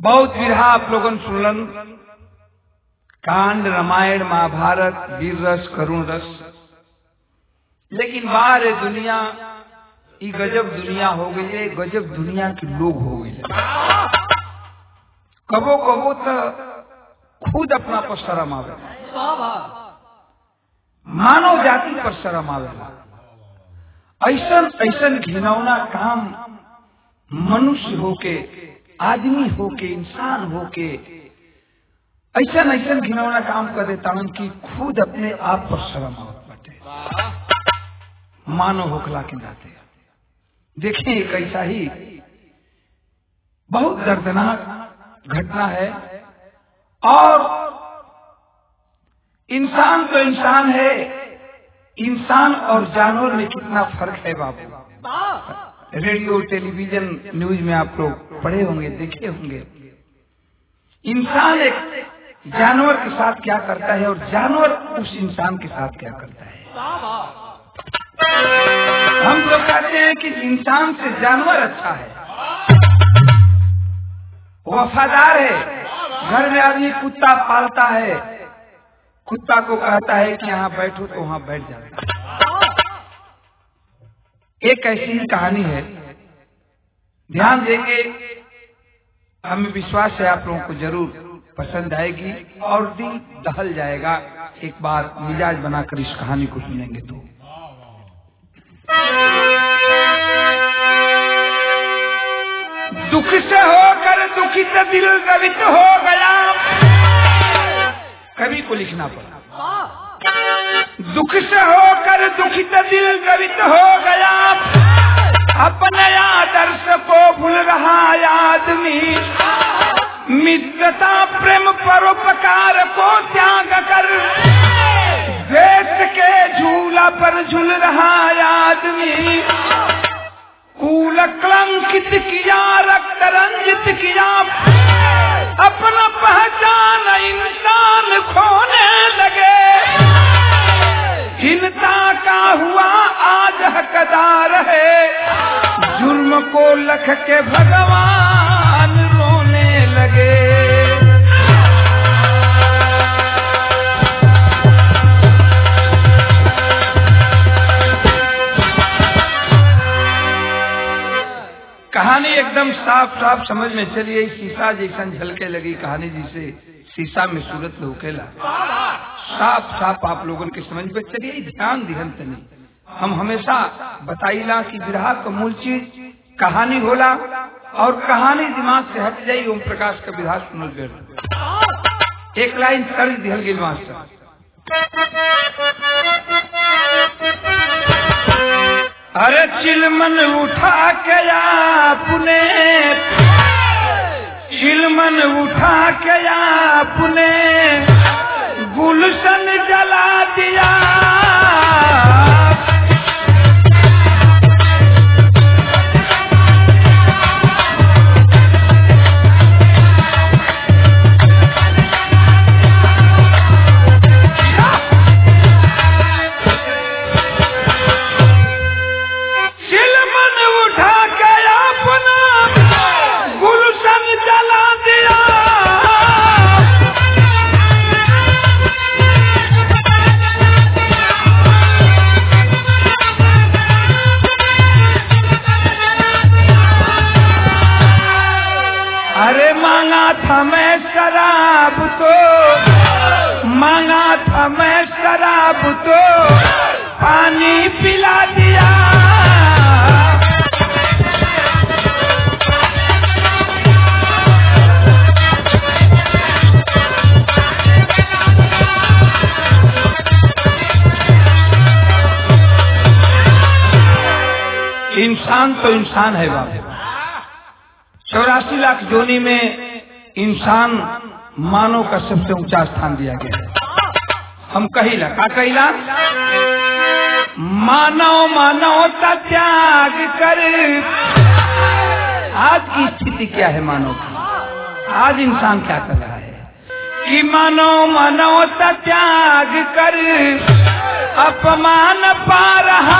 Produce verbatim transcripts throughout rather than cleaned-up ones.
बहुत विरहा आप लोगन सुनलन, कांड रामायण महाभारत वीर रस करुण रस, लेकिन बाहर दुनिया ई गजब दुनिया हो गई है, गजब दुनिया के लोग हो गए। कबो कबो तो खुद अपना पर शर्म आवे, मानव जाति पर शर्म आवेला। ऐसन ऐसन घिनौना काम मनुष्य होके, आदमी होके, इंसान होके ऐसन ऐसन घिनौना काम कर देता हूं कि खुद अपने आप पर शर्म आवत बाटे। मानव होकला के नाते देखें, एक ऐसा ही बहुत दर्दनाक घटना है। और इंसान तो इंसान है, इंसान और जानवर में कितना फर्क है बाबू। रेडियो टेलीविजन न्यूज में आप लोग पढ़े होंगे, देखे होंगे, इंसान एक जानवर के साथ क्या करता है और जानवर उस इंसान के साथ क्या करता है। हम लोग कहते हैं कि इंसान से जानवर अच्छा है, वफादार है। घर में आदमी कुत्ता पालता है, कुत्ता को कहता है कि यहाँ बैठो तो वहाँ बैठ जाता है। एक ऐसी ही कहानी है, ध्यान देंगे, हमें विश्वास है आप लोगों को जरूर पसंद आएगी और दिल दहल जाएगा। एक बार मिजाज बनाकर इस कहानी को सुनेंगे तो। दुख से होकर दुखित दिल द्रवित हो गया, कवि को लिखना पड़ा। दुख से होकर दुखित दिल द्रवित हो गया, अपने आदर्श को भूल रहा आदमी, मित्रता प्रेम परोपकार को त्याग कर देश के झूला पर झूल रहा आदमी। कूल कलंकित किया, रक्त रंजित किया, अपना पहचान इंसान खोने लगे। हिंसा का हुआ आज हकदार है, जुर्म को लख के भगवान रोने लगे। कहानी एकदम साफ साफ समझ में चली आई, शीशा जैसा झलके लगी कहानी, जिसे शीशा में सूरत लोकेला। साफ साफ आप लोगों के समझ में चली आई। ध्यान दिहन तनी हम हमेशा बताइला कि विरहा का मूल चीज कहानी होला, और कहानी दिमाग से हट जाई ओम प्रकाश का विरहा सुनल गए। एक लाइन तर्ज दिहल गई मास्टर, अरे चिलमन उठा के आपने, चिलमन उठा के आपने गुलशन जला दिया। मैं शराब तो मांगा था, मैं शराब तो पानी पिला दिया। इंसान तो इंसान है बाबू। चौरासी लाख जोनी में इंसान मानव का सबसे ऊंचा स्थान दिया गया है। हम कहिला का कहिला, मानव मानवता त्याग कर। आज की स्थिति क्या है मानव की? आज इंसान क्या कर रहा है कि मानव मानवता त्याग कर अपमान पा रहा।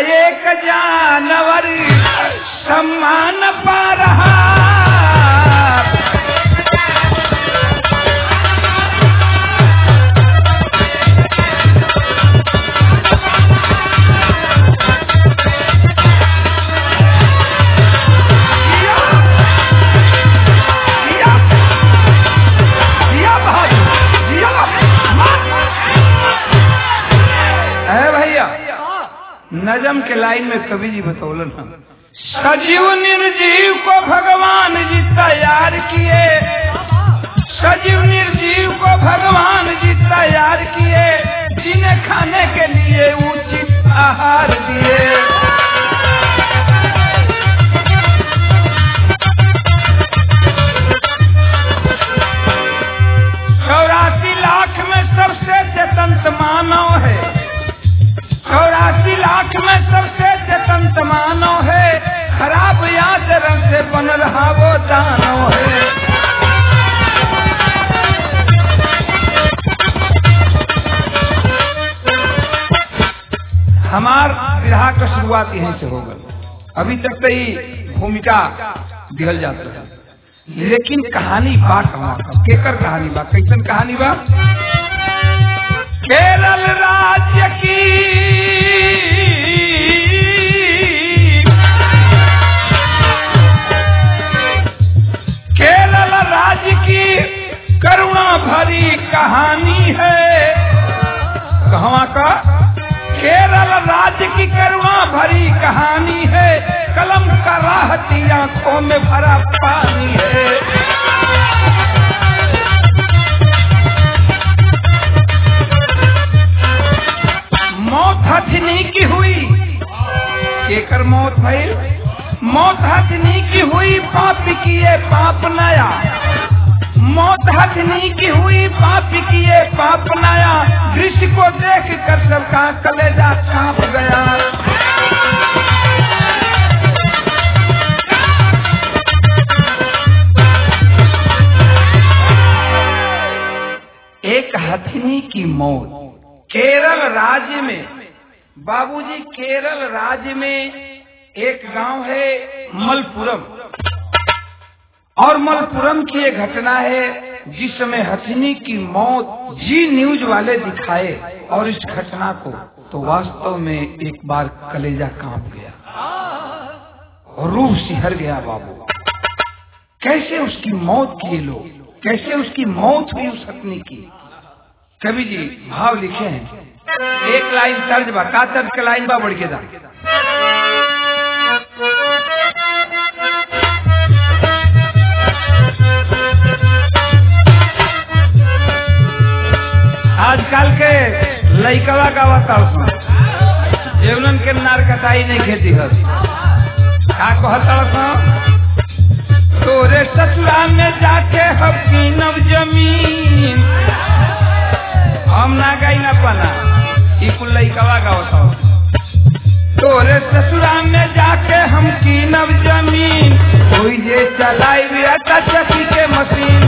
एक जानवर सम्मान पा रहा। नजम के लाइन में कवि जी बतौलन हम सजीव निर्जीव को भगवान जी तैयार किए, सजीव निर्जीव को भगवान जी तैयार किए, जिन्हें खाने के लिए उचित आहार दिए। चौरासी लाख में सबसे चेतन मानव है, चौरासी लाख में सबसे चेतन मानव है, खराब आचरण से बन रहा वो दानव है। हमार विरह का शुरुआत यहीं से होगा। अभी तक तो ही भूमिका दिहल जाता है, लेकिन कहानी बा कहाँ केकर कहानी बा, कैसन कहानी बा। केरल राज्य की केरल राज्य की करुणा भरी कहानी है। कहाँ का? केरल राज्य की करुणा भरी कहानी है, कलम का राहती आंखों में भरा पानी है। मौत हथनी की हुई, केकर मौत भइल? मौत हथनी की हुई, पाप किए पाप नया। मौत हथनी की हुई, पाप किए पाप नया। दृश्य को देख कर सबका कलेजा कांप गया। एक हथनी की मौत केरल राज्य में। बाबूजी, केरल राज्य में एक गांव है मलपुरम, और मलपुरम की एक घटना है जिसमें हथनी की मौत जी न्यूज वाले दिखाए, और इस घटना को तो वास्तव में एक बार कलेजा कांप गया और रूह सिहर गया। बाबू, कैसे उसकी मौत किए लोग, कैसे उसकी मौत हुई उस हथनी की। कवि जी भाव लिखे हैं, एक लाइन तर्ज बा, का तर्ज के लाइन बा बढ़ के दा। आजकल के लइकवा गावता जीवनन के नार कटाई नहीं खेती हर का कहता तोरे ससुरा में जाके हम कीनब जमीन। हम ना गई ना पना, ई कुल लइकवा गावता। तोरे ससुरा में जाके हम कीनब जमीन, कोई जे चलाई भी आटा चक्की के मशीन।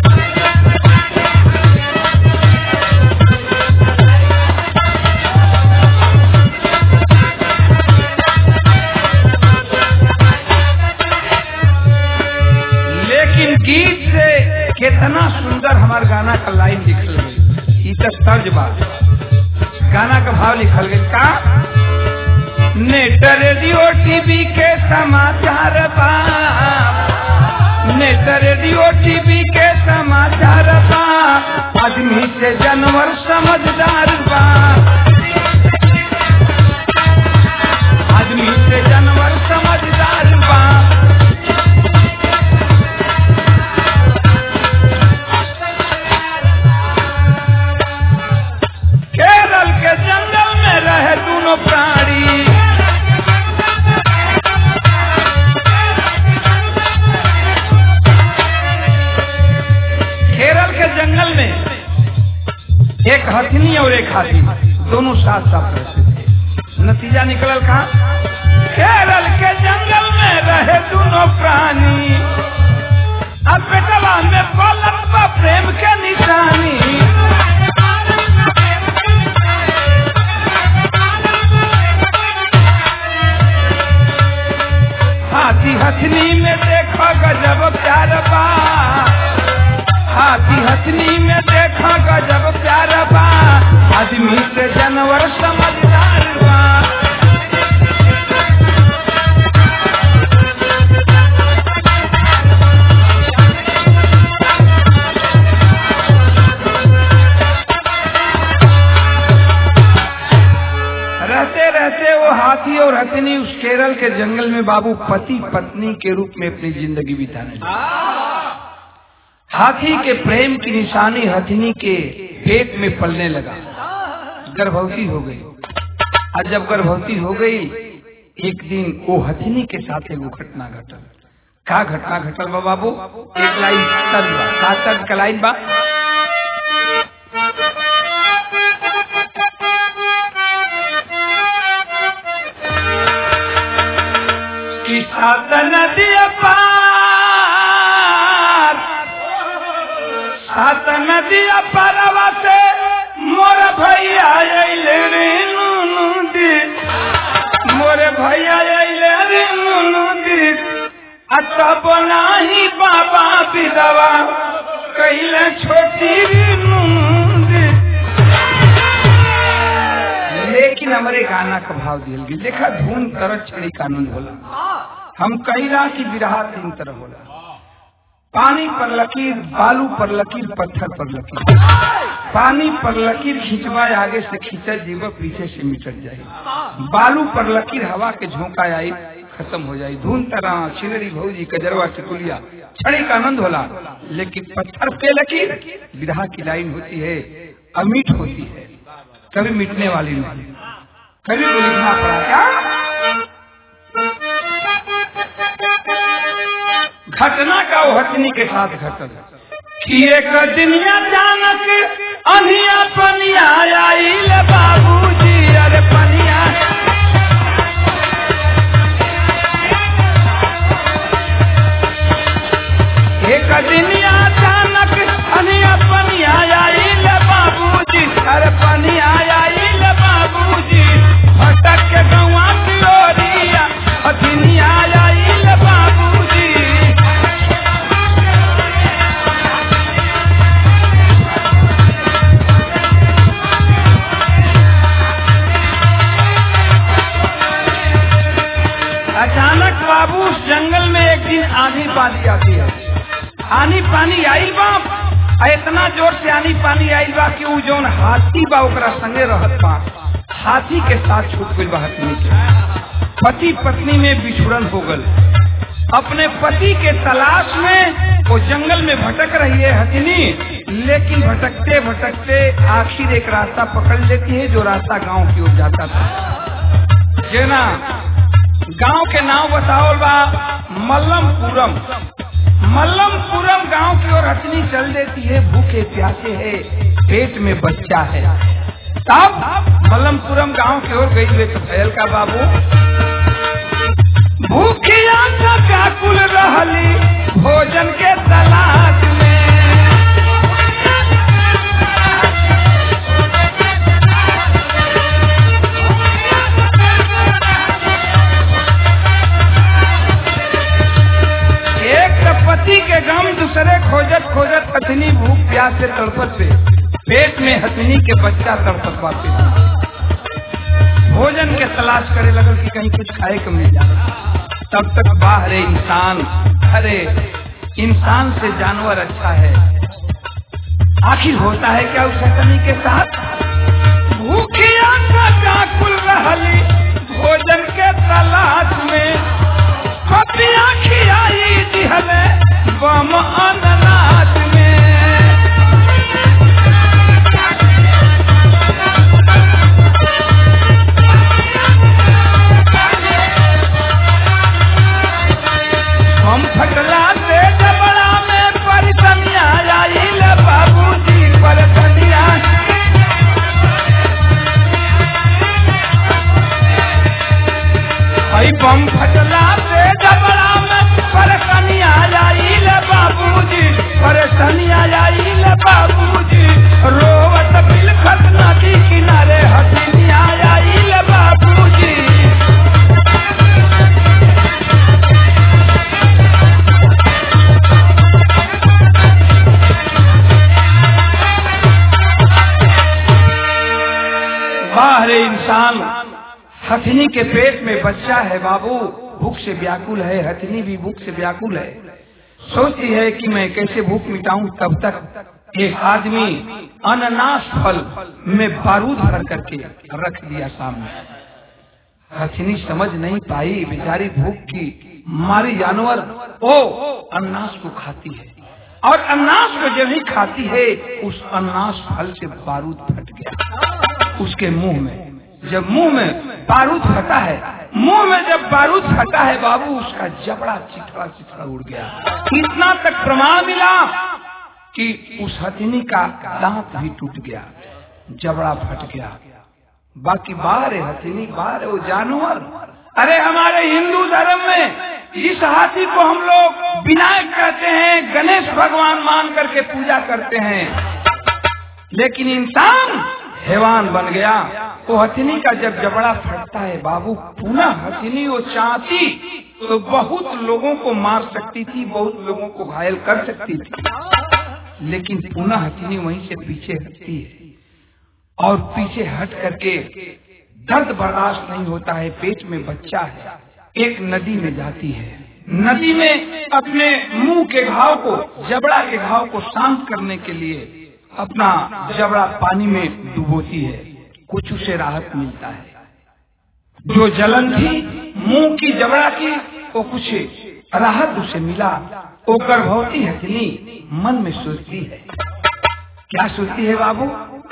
लेकिन गीत से कितना सुंदर हमार गाना का लाइन लिखल गई, तर्ज बात गाना का भाव लिखल गई का। नेट रेडियो टीवी के समाचार बा, नेट रेडियो टीवी के समाचार बा, आदमी से जानवर समझदार बा, आदमी से जानवर समझदार बा। केरल के जंगल में रहे दोनों प्राणी, केरल के जंगल में एक हथनी और एक हाथी दोनों साथ साथ रहते थे। नतीजा निकलल कहा, केरल के जंगल में रहे दोनों प्राणी, अब बेटवा में पलक बा प्रेम के निशानी। हथनी में देखा गजब प्यार बा, आदमी से जानवर समझदार बा। रहते रहते वो हाथी और हथनी उस केरल के जंगल में बाबू पति पत्नी के रूप में अपनी जिंदगी बिताने लगे। हाथी के प्रेम की निशानी हथनी के पेट में पलने लगा, गर्भवती हो गई। और जब गर्भवती हो गई एक दिन वो हथनी के साथ एक घटना घटल। का घटना घटल बा बाबू? एक लाइन तर्ज बा, का तर्ज का लाइन बा? सात नदिया पार, सात नदिया पारवा से मोर भैया अइले रे नुनुदी, मोरे भैया अइले रे नुनुदी। तब नाही बाबा विधवा कइले छोटी नुनुदी। लेकिन हमारे गाना का भाव दिल गई, देखा धूम तरह छड़ी कानून होला। हम कहिला की विरहा तीन तरह होला, पानी पर लकीर, बालू पर लकीर, पत्थर पर लकीर। पानी पर लकीर खिंचवा आगे से खींचा जीव पीछे से मिटट जाए, बालू पर लकीर हवा के झोंका आई खत्म हो जाए। धून तरह छिलरी भौजी कजरवा टिकुलिया छड़ी का आनंद होला। लेकिन पत्थर पे लकीर विरहा की लाइन होती है, अमीठ होती है, कभी मिटने वाली नहीं, कभी को लिखना पड़ा। क्या घटना का वो हथनी के साथ घटल कि एक दिन अचानक अनिया पनिया आइल बाबूजी, अरे पनिया एक दिन अचानक अनिया पनिया आइल बाबूजी, अरे पनिया आइल बाबूजी। भटक के गौवा की ओरिया हथनिया आइल बाबूजी। अचानक बाबू उस जंगल में एक दिन आंधी पानी आती है। आनी पानी आई बा, इतना जोर से आनी पानी आई बा कि वो जौन हाथी बा ओकरा संगे रहत बा, हाथी के साथ छूट गई बा हथनी के। पति पत्नी में बिछुड़न हो गल। अपने पति के तलाश में वो जंगल में भटक रही है हथनी, लेकिन भटकते भटकते आखिर एक रास्ता पकड़ लेती है जो रास्ता गांव की ओर जाता था। जेना गांव के नाम बताओ बा मल्लमपुरम। मल्लमपुरम गांव की ओर हथनी चल देती है, भूखे प्यासे है, पेट में बच्चा है। तब मल्लमपुरम गांव की ओर गई हुए तो भयल का बाबू भूखिया का व्याकुल रहली भोजन के तलाश में। पति के गम दूसरे खोजत खोजत हथनी भूख प्यास से तड़पत पे, पेट में हथनी के बच्चा तड़पत पाते। भोजन के तलाश करे लगल कि कहीं कुछ खाए को मिल जाए। तब तक बाहर इंसान, अरे इंसान से जानवर अच्छा है। आखिर होता है क्या उस हथनी के साथ? भूखिया का व्याकुल रहली भोजन के तलाश में, पतिया खियाई दिहले बम अनाज में। हम फटला से जबड़ा में परेशानियां आइल बाबूजी, परेशानियां। भाई बम फटला से जबड़ा में परेशानियां आइल बाबूजी, परेशानियां आइल बाबूजी। रोवत बिलखत नदी किनारे हथनियां आइल बाबूजी। हथिनी के पेट में बच्चा है बाबू, भूख से व्याकुल है, हथिनी भी भूख से व्याकुल है। सोचती है कि मैं कैसे भूख मिटाऊं। तब तक एक आदमी अनानास फल में बारूद भर करके रख दिया सामने। हथिनी समझ नहीं पाई, बेचारी भूख की मारी जानवर ओ अनानास को खाती है, और अनानास को जब ही खाती है उस अनानास फल से बारूद फट गया उसके मुंह में। जब मुंह में बारूद फटा है, मुंह में जब बारूद फटा है बाबू, उसका जबड़ा चिथड़ा चिथड़ा उड़ गया। इतना तक प्रमाण मिला कि उस हथिनी का दांत भी टूट गया, जबड़ा फट गया। बाकी बाहर है हथिनी, बाहर है वो जानवर। अरे हमारे हिंदू धर्म में इस हाथी को हम लोग विनायक कहते हैं, गणेश भगवान मान करके पूजा करते हैं, लेकिन इंसान हैवान बन गया। वो हथिनी का जब जबड़ा फटता है बाबू, पुनः हथिनी वो चाहती तो बहुत लोगों को मार सकती थी, बहुत लोगों को घायल कर सकती थी, लेकिन पुनः हथिनी वहीं से पीछे हटती है, और पीछे हट करके दर्द बर्दाश्त नहीं होता है, पेट में बच्चा है, एक नदी में जाती है। नदी में अपने मुंह के घाव को, जबड़ा के घाव को शांत करने के लिए अपना जबड़ा पानी में डुबोती है, कुछ उसे राहत मिलता है। जो जलन थी मुंह की जबड़ा की, वो कुछ राहत उसे मिला। वो गर्भवती हथिनी मन में सोचती है, क्या सोचती है बाबू,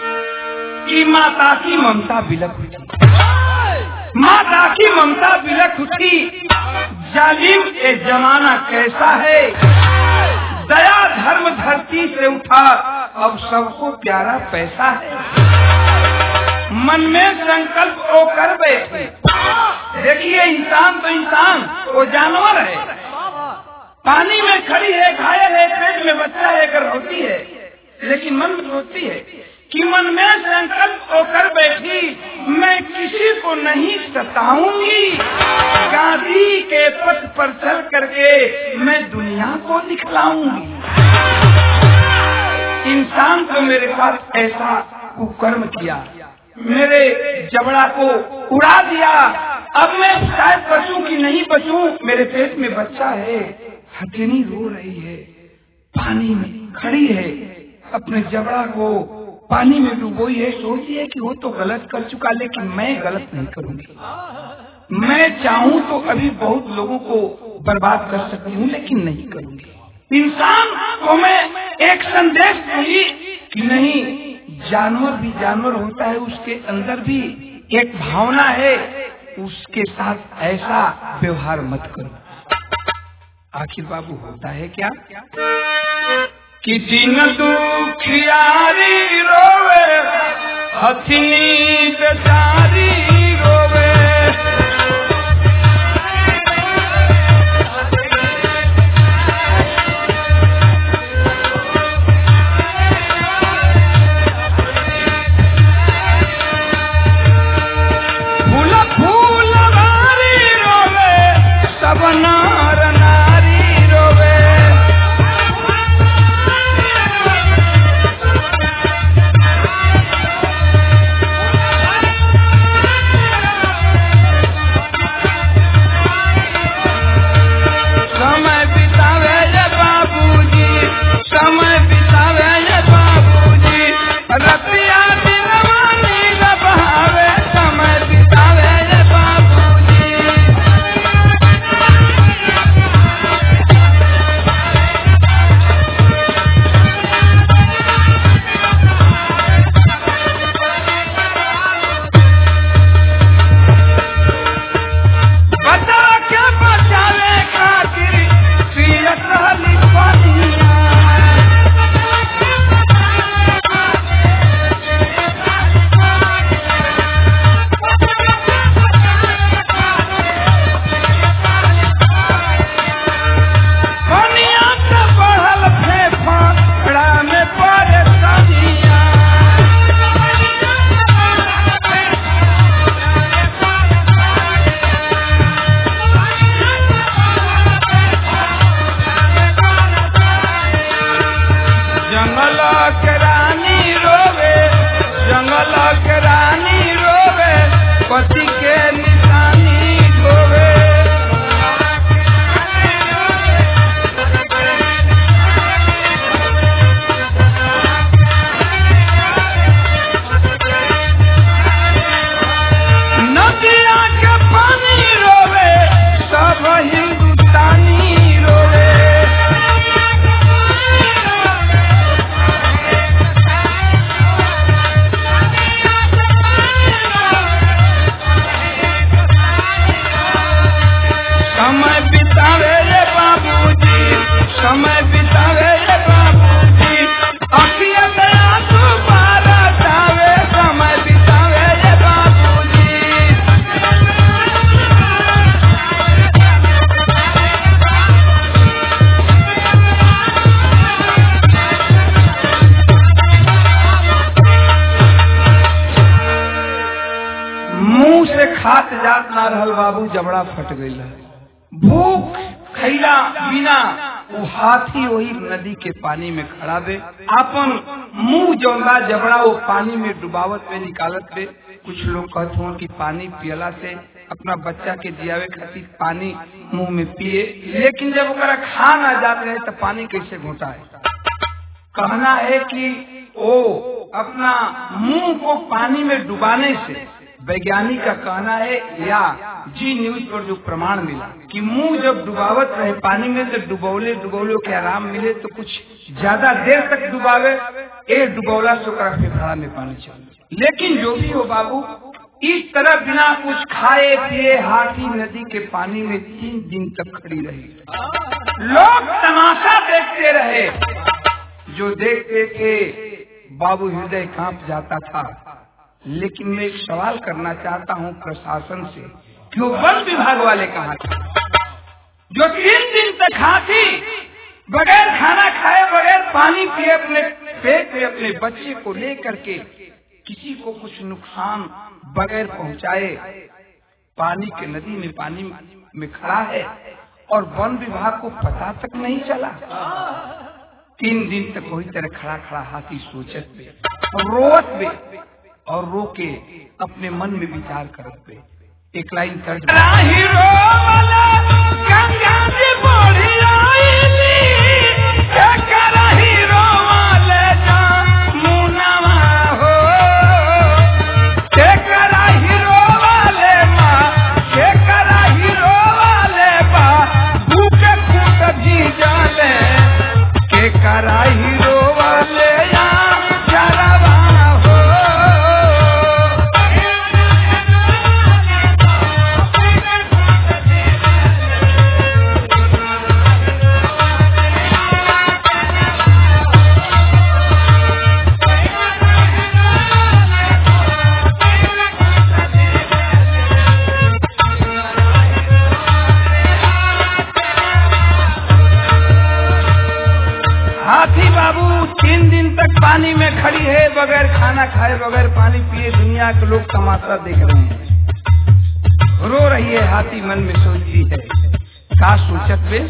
कि माता की ममता बिलख उठी, माता की ममता बिलख उठी, जालिम ये जमाना कैसा है, दया धर्म धरती से उठा, अब सबको प्यारा पैसा है। मन में संकल्प वो कर बैठे। देखिए इंसान तो इंसान, वो जानवर है, पानी में खड़ी है, घायल है, पेट में बच्चा है, गर्भवती है, लेकिन मन में सोचती है कि मन में संकल्प वो कर बैठी, मैं किसी को नहीं सताऊंगी, गांधी के पथ पर चल करके मैं दुनिया को दिखलाऊंगी। इंसान को मेरे साथ ऐसा कुकर्म किया, मेरे जबड़ा को उड़ा दिया, अब मैं शायद बचूं कि नहीं बचूं, मेरे पेट में बच्चा है, हथिनी रो रही है, पानी में खड़ी है, अपने जबड़ा को पानी में डुबोई है, सोचती है कि वो तो गलत कर चुका, लेकिन मैं गलत नहीं करूंगी। मैं चाहूं तो अभी बहुत लोगों को बर्बाद कर सकती हूँ, लेकिन नहीं करूंगी। इंसान को मैं एक संदेश दूंगी कि नहीं, जानवर भी जानवर होता है, उसके अंदर भी एक भावना है, उसके साथ ऐसा व्यवहार मत करो। आखिर बाबू होता है क्या कि दिन दुखियारी रोवे, हथिनी बेचारी रोवे, फूल फूल वारी रोवे, सब नार नारी रोवे, पति के ना रहल बाबू, जबड़ा फट गई। भूख खैला बिना वो हाथी वही नदी के पानी में खड़ा बे, अपन मुंह जौना जबड़ा वो पानी में डुबावत पे निकालत बे। कुछ लोग कहते हो कि पानी पियला से अपना बच्चा के जियावे खातिर पानी मुंह में पिए, लेकिन जब ओकरा खा ना जाते रहे तो पानी कैसे घोटा है। कहना है कि वो अपना मुंह को पानी में डुबाने से, वैज्ञानिक का कहना है या जी न्यूज पर जो प्रमाण मिला कि मुंह जब डुबावत रहे पानी में तो डुबौले डुबौले के आराम मिले, तो कुछ ज्यादा देर तक डुबावे ए डुबौला से फेफड़ा में पानी चले। लेकिन जो भी हो बाबू, इस तरह बिना कुछ खाए पिए हाथी नदी के पानी में तीन दिन तक खड़ी रही। लोग तमाशा देखते रहे, जो देखते के बाबू हृदय कांप जाता था। लेकिन मैं एक सवाल करना चाहता हूँ प्रशासन से, कि वो वन विभाग वाले कहाँ थे जो तीन दिन तक हाथी बगैर खाना खाए बगैर पानी पिए अपने पेट में अपने बच्चे को लेकर के किसी को कुछ नुकसान बगैर पहुँचाए पानी के नदी में पानी में खड़ा है, और वन विभाग को पता तक नहीं चला। तीन दिन तक वही तरह खड़ा खड़ा हाथी सोचत पे, रोवत पे और रो के अपने मन में विचार करत पे। एक लाइन कर पानी में खड़ी है बगैर खाना खाए बगैर पानी पिए, दुनिया के लोग तमाशा देख रहे हैं। रो रही है हाथी, मन में सोचती है का सोचत वे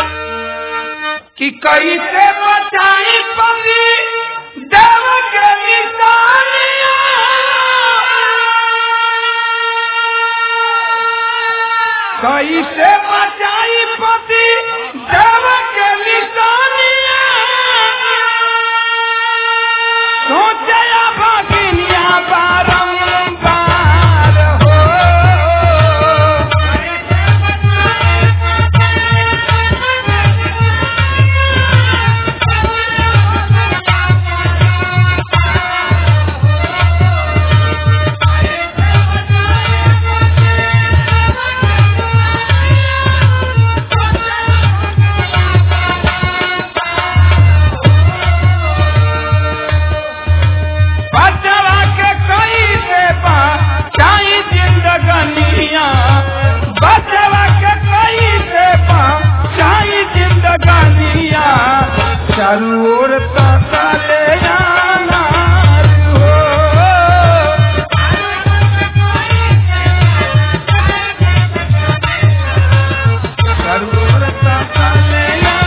कि कैसे बचाई पगी देव के निशानिया, कैसे बचाई पति देव के निशानिया, सोचया भगिनिया बारंबार हो। चारों ओर ताका ले जाना हो, चारों ओर ताका ले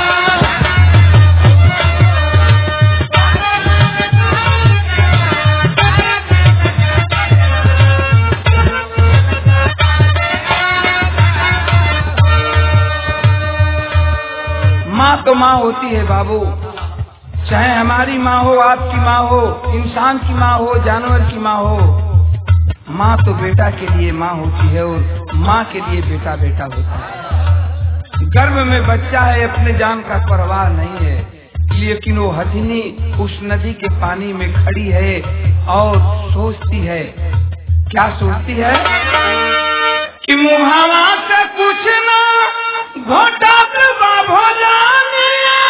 माँ तो माँ होती है बाबू, चाहे हमारी माँ हो, आपकी माँ हो, इंसान की माँ हो, जानवर की माँ हो। माँ तो बेटा के लिए माँ होती है और माँ के लिए बेटा बेटा होता है। गर्भ में बच्चा है, अपने जान का परवाह नहीं है, लेकिन वो हथिनी उस नदी के पानी में खड़ी है और सोचती है, क्या सोचती है कि मुहावा से कुछ ना घोटा हो जाने,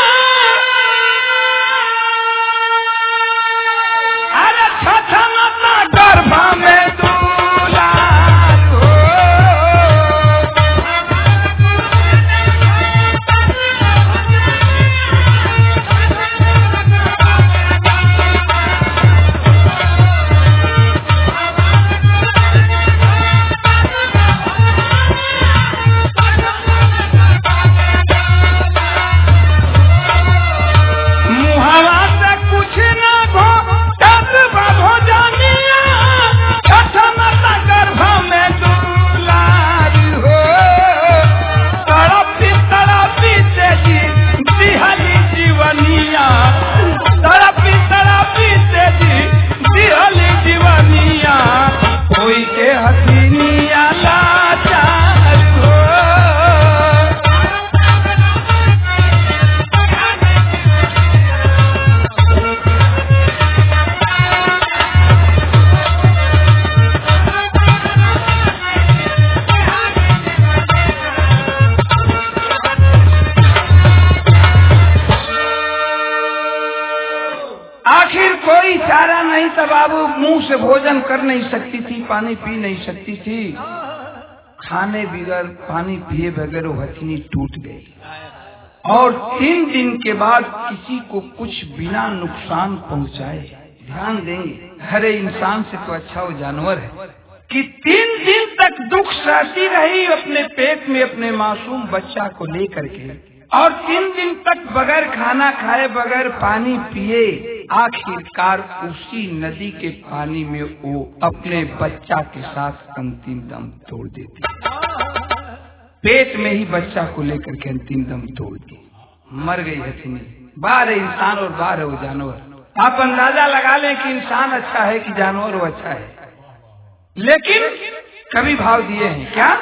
अरे छठमता गर्भा में दूल्हा हो। आखिर कोई चारा नहीं था बाबू, मुंह से भोजन कर नहीं सकती थी, पानी पी नहीं सकती थी। खाने बगैर पानी पिए बगैर वो हथिनी टूट गई और तीन दिन के बाद किसी को कुछ बिना नुकसान पहुंचाए, ध्यान देंगे, हरे इंसान से तो अच्छा वो जानवर है कि तीन दिन तक दुख सहती रही अपने पेट में अपने मासूम बच्चा को लेकर के, और तीन दिन तक बगैर खाना खाए बगैर पानी पिए आखिरकार उसी नदी के पानी में वो अपने बच्चा के साथ अंतिम दम तोड़ देती। पेट में ही बच्चा को लेकर के अंतिम दम तोड़ दी, मर गई हथिनी। बाहर है इंसान और बाहर है वो जानवर। आप अंदाजा लगा लें कि इंसान अच्छा है कि जानवर वो अच्छा है। लेकिन कवि भाव दिए हैं क्या?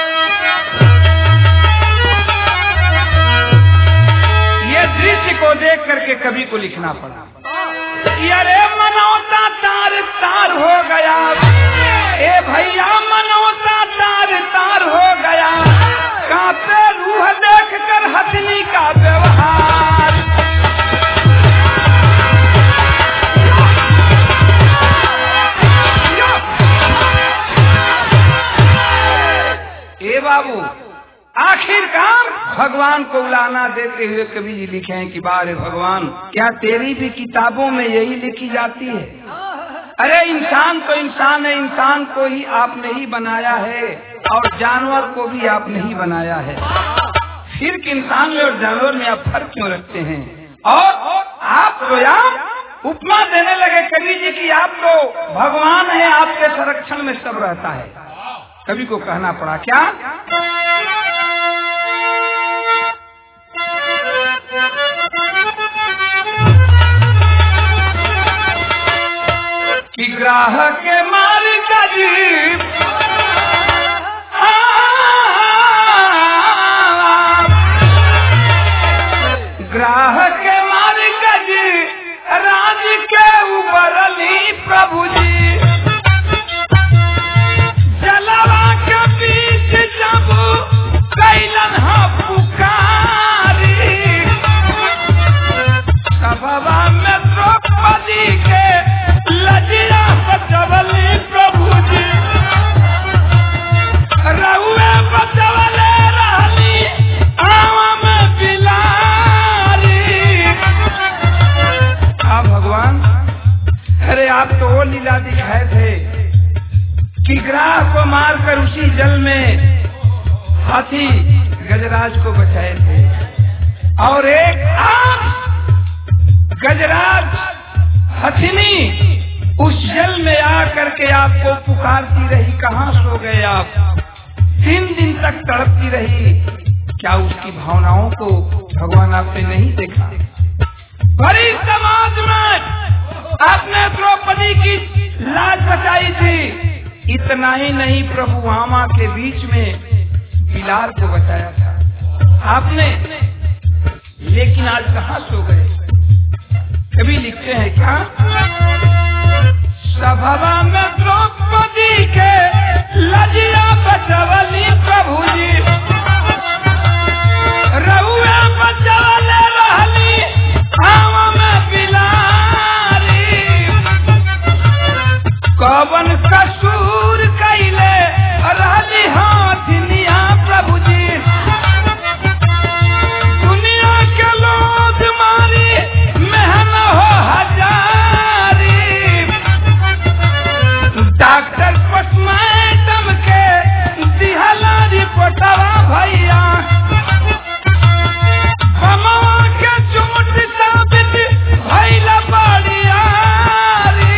ये दृश्य को देख करके कवि को लिखना पड़ा। अरे मनौता तार तार हो गया, ए भैया मनौता तार तार हो गया, कांपे रूह देख कर हथिनी का व्यवहार। ए बाबू, आखिरकार भगवान को उलाना देते हुए कवि जी लिखे हैं कि बारे भगवान, क्या तेरी भी किताबों में यही लिखी जाती है? अरे इंसान तो इंसान है, इंसान को ही आपने ही बनाया है और जानवर को भी आपने ही बनाया है, फिर कि इंसान में और जानवर में आप फर्क क्यों रखते हैं? और आप तो यहाँ उपमा देने लगे कवि जी की आप तो भगवान है, आपके संरक्षण में सब रहता है। कवि को कहना पड़ा क्या? कि ग्राहक के मालिक अजीब, ग्राहक के मालिक अजीब, राज के उबरली प्रभु जी, जलवा के बीच जब कैलन हा पुकारी, सभवा में द्रौपदी के लजिया बचवली प्रभु जी, रहुए बचवले रहली आवा में बिलारी। हाँ भगवान, अरे आप तो वो लीला दिखाए थे कि ग्राह को मारकर उसी जल में हाथी गजराज को बचाए थे, और एक आप गजराज हथिनी उस जल में आकर के आपको पुकारती रही, कहाँ सो गए आप? तीन दिन तक तड़पती रही। क्या उसकी भावनाओं को भगवान आपने नहीं देखा? बड़ी समाज में आपने द्रौपदी की लाज बचाई थी, इतना ही नहीं प्रभु आमा के बीच में बिलाल को बचाया था आपने, लेकिन आज कहाँ सो गए? कभी लिखते हैं क्या? सभवा में द्रौपदी के लजिया बचवली प्रभु जी, रहुए बचवले रहली आवा में बिलारी, कवन कसूर कैले रहली हाथिनिया प्रभु जी, दुनिया के लोग मारी मेहन हो हजारी, डॉक्टर पोस्टमार्टम के दिहला रिपोर्टवा भैया, बमवा के चोट साबित भइला बड़ियारी,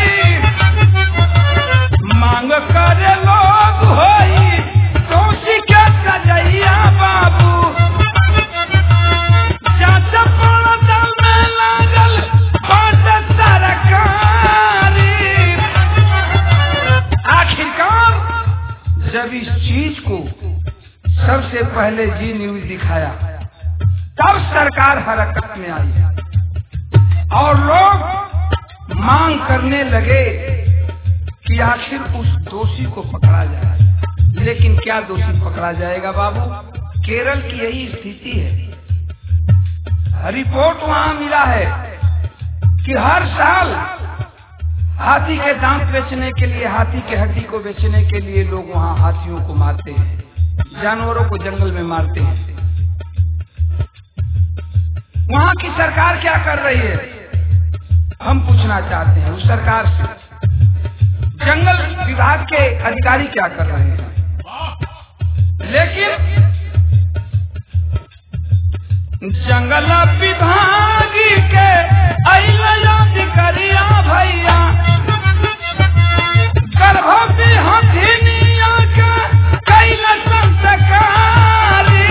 मांग करे लोग होई दोषी के सजैया बाबू, जांच पड़ताल में लागल बात सरकारी। आखिरकार जब इस चीज को सबसे पहले जी न्यूज दिखाया, तब सरकार हरकत में आई और लोग मांग करने लगे कि आखिर उस दोषी को पकड़ा जाए। लेकिन क्या दोषी पकड़ा जाएगा बाबू? केरल की यही स्थिति है। रिपोर्ट वहां मिला है कि हर साल हाथी के दांत बेचने के लिए, हाथी के हड्डी को बेचने के लिए लोग वहाँ हाथियों को मारते हैं, जानवरों को जंगल में मारते हैं। वहाँ की सरकार क्या कर रही है, हम पूछना चाहते हैं उस सरकार से। जंगल विभाग के अधिकारी क्या कर रहे हैं? लेकिन जंगल विभाग के अधिकारिया भैया गर्भवती हथिनिया के कैल संस्कारी।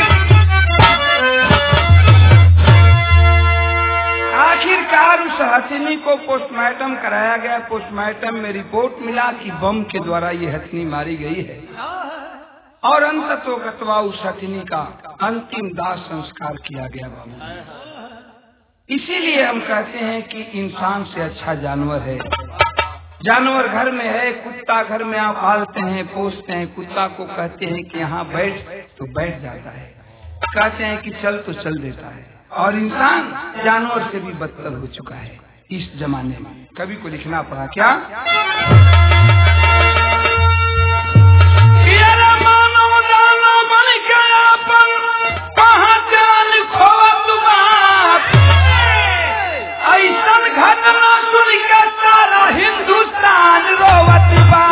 आखिरकार उस हथिनी को पोस्टमार्टम कराया गया। पोस्टमार्टम में रिपोर्ट मिला कि बम के द्वारा ये हथिनी मारी गई है और अंततो गत्वा उस हथिनी का अंतिम दाह संस्कार किया गया बाबू। इसीलिए हम कहते हैं कि इंसान से अच्छा जानवर है। जानवर घर में है, कुत्ता घर में आप पालते हैं, पोसते हैं, कुत्ता को कहते हैं कि यहाँ बैठ तो बैठ जाता है, कहते हैं कि चल तो चल देता है। और इंसान जानवर से भी बदतर हो चुका है इस जमाने में। कवि को लिखना पड़ा क्या, ऐसा घटना सुन के सारा हिंदुस्तान रोवत बा।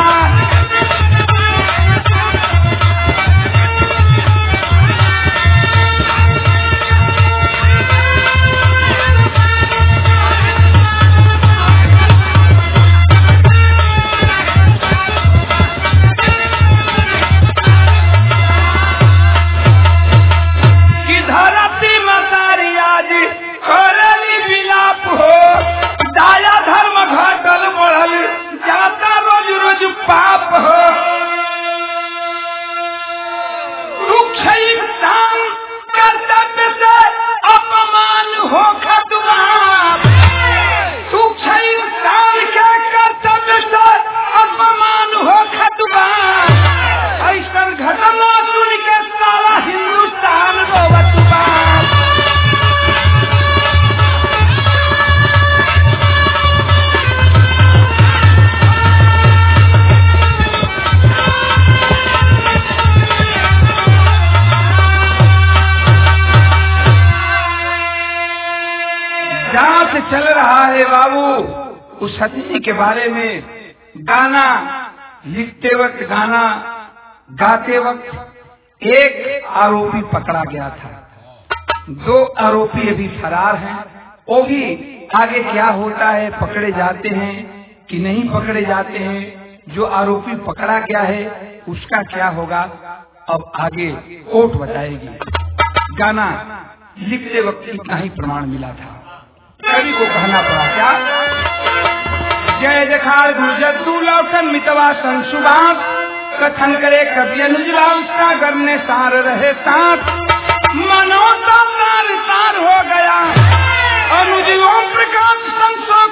पाप हो रुक्ष इंसान कर्तव्य से अपमान हो खतुआ। रुक्ष इंसान के कर्तव्य से अपमान हो खतुआ। ऐसा घटना सुन के सारा हिंदुस्तान रोवत बा। चल रहा है बाबू उस हथिनी के बारे में गाना लिखते वक्त, गाना गाते वक्त एक आरोपी पकड़ा गया था, दो आरोपी अभी फरार हैं। वो भी आगे क्या होता है, पकड़े जाते हैं कि नहीं पकड़े जाते हैं, जो आरोपी पकड़ा गया है उसका क्या होगा अब आगे कोर्ट बताएगी। गाना लिखते वक्त इतना ही प्रमाण मिला था। कवि को कहना पड़ा क्या, जय जखाड़ गुरजद्दू लौटन मितवा संशुभात कथन करे कवि अनुजला उसका करने सार रहे साथ मनो तो सार सार हो गया अनुज ओम प्रकाश संसो